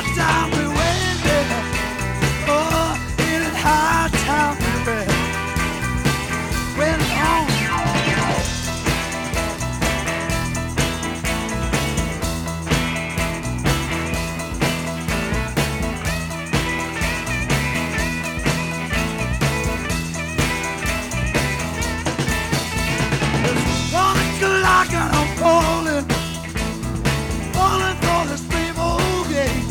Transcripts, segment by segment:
high time we win. Oh, it is high time we win. When it's on. It's 1 o'clock and I'm falling for the steamboat gate.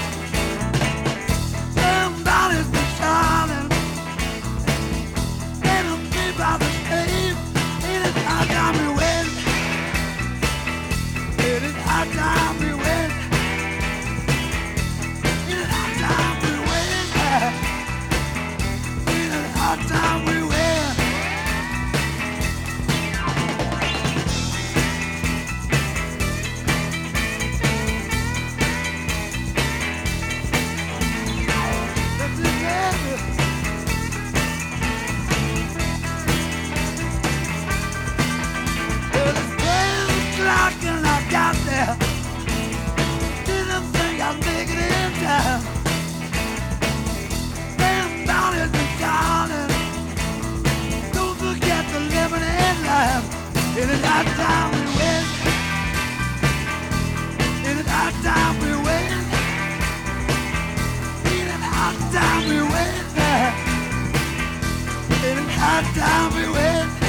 Them bodies been shining, and I'm deep by the state. It is high time we win. It is high time we win. It is high time we win. It is high time we win. And I got there, didn't think I'd make it in time. Damn, down has been shining. Don't forget the lemonade lime. It is high time we win. It is high time we win. It is high time we win. It is high time we win.